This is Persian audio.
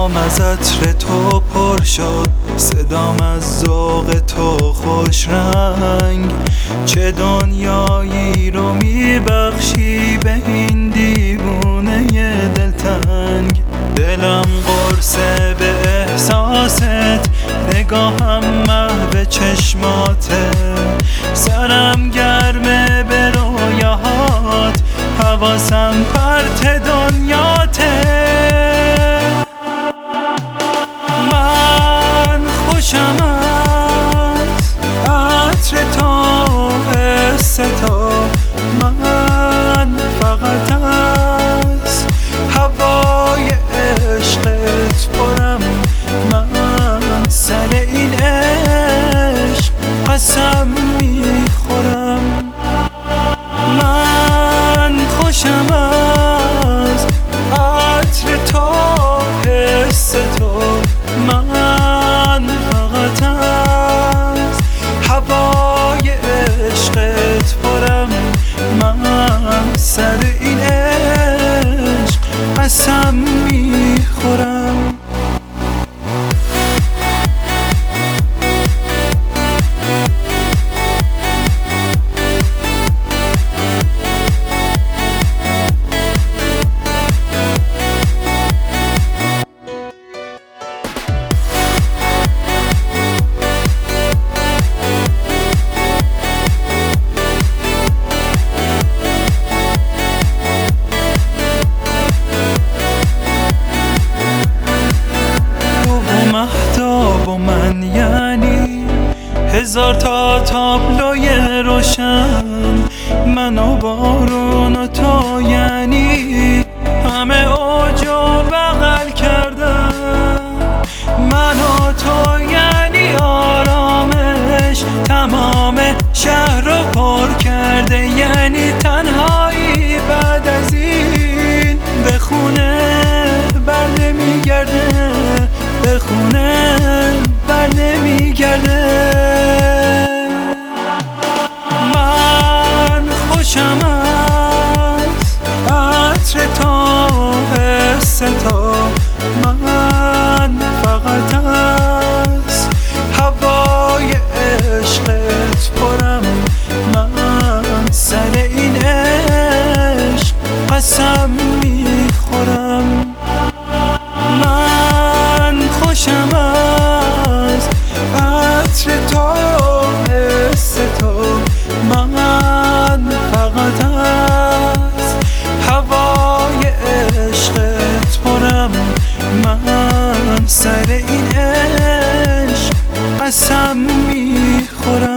دلام از عطر تو پر شد، صدام از ذوق تو خوش رنگ. چه دنیایی رو میبخشی به این دیوونه دلتنگ. دلم قرصه به احساست، نگاهم محو چشماته، سرم گرمه به رویاهات، حواسم پرت دنیاته. من خوشم از عطر تو، حس تو، من فقط از هوای عشقت پرم. من سر این عشق قسم میخورم. من خوشم از عطر تو، حس تو، من فقط از هوای عشقت پرم. من سر این عشق قسم میخورم. مهتاب و من یعنی هزار تا تابلوی روشن، من و بارون و تو یعنی همه اوج و بغل کردن. من و تو یعنی آرامش، تمام شهر رو پر کرده، یعنی تنهایی بعد از این به خونه بر نمیگرده، به خونه بر نمیگرده. من خوشم از عطر تو، حس تو، من فقط از هوای عشقت پرم. من سر این عشق قسم میخورم. من خوشم از عطر تو، حس تو، من فقط از هوای عشقت پرم. من سر این عشق قسم میخورم.